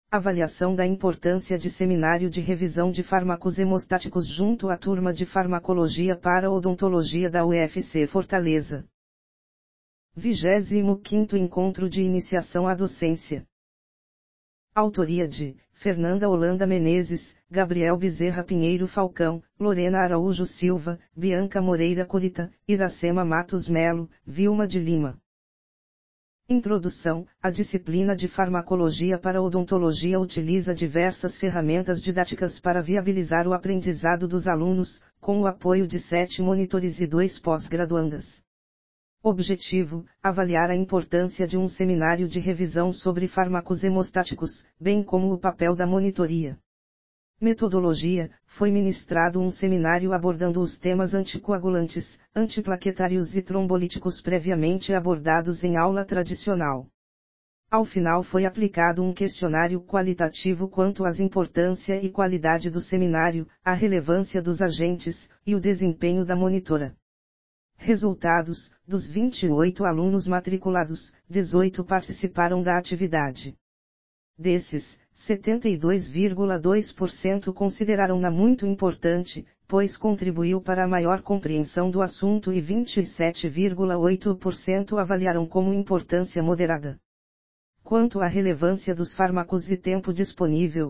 Avaliação da importância de seminário de revisão de fármacos hemostáticos junto à turma de farmacologia para odontologia da UFC Fortaleza. 25º Encontro de Iniciação à Docência. Autoria de Fernanda Holanda Menezes, Gabriel Bezerra Pinheiro Falcão, Lorena Araújo Silva, Bianca Moreira Curita, Iracema Matos Melo, Vilma de Lima. Introdução: a disciplina de farmacologia para odontologia utiliza diversas ferramentas didáticas para viabilizar o aprendizado dos alunos, com o apoio de 7 monitores e 2 pós-graduandas. Objetivo: avaliar a importância de um seminário de revisão sobre fármacos hemostáticos, bem como o papel da monitoria. Metodologia: foi ministrado um seminário abordando os temas anticoagulantes, antiplaquetários e trombolíticos previamente abordados em aula tradicional. Ao final foi aplicado um questionário qualitativo quanto às importância e qualidade do seminário, a relevância dos agentes, e o desempenho da monitora. Resultados: dos 28 alunos matriculados, 18 participaram da atividade. Desses, 72,2% consideraram-na muito importante, pois contribuiu para a maior compreensão do assunto e 27,8% avaliaram como importância moderada. Quanto à relevância dos fármacos e tempo disponível,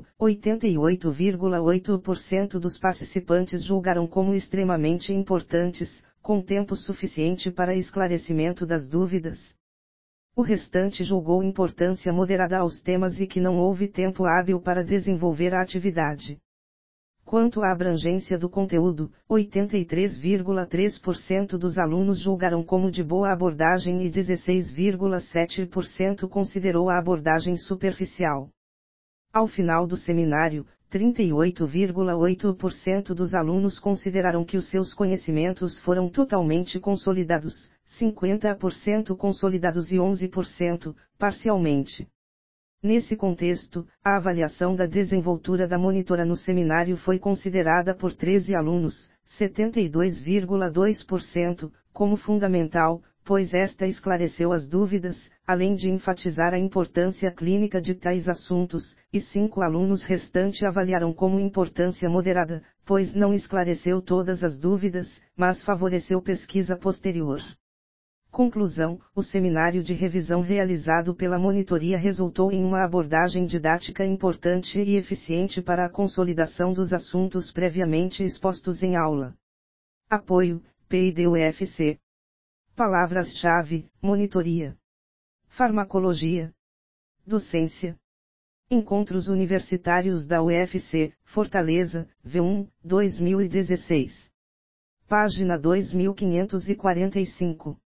88,8% dos participantes julgaram como extremamente importantes, com tempo suficiente para esclarecimento das dúvidas. O restante julgou importância moderada aos temas e que não houve tempo hábil para desenvolver a atividade. Quanto à abrangência do conteúdo, 83,3% dos alunos julgaram como de boa abordagem e 16,7% considerou a abordagem superficial. Ao final do seminário, 38,8% dos alunos consideraram que os seus conhecimentos foram totalmente consolidados, 50% consolidados e 11%, parcialmente. Nesse contexto, a avaliação da desenvoltura da monitora no seminário foi considerada por 13 alunos, 72,2%, como fundamental, pois esta esclareceu as dúvidas, além de enfatizar a importância clínica de tais assuntos, e 5 alunos restantes avaliaram como importância moderada, pois não esclareceu todas as dúvidas, mas favoreceu pesquisa posterior. Conclusão: o seminário de revisão realizado pela monitoria resultou em uma abordagem didática importante e eficiente para a consolidação dos assuntos previamente expostos em aula. Apoio: PID-UFC. Palavras-chave: monitoria, farmacologia, docência. Encontros Universitários da UFC, Fortaleza, V1, 2016. Página 2545.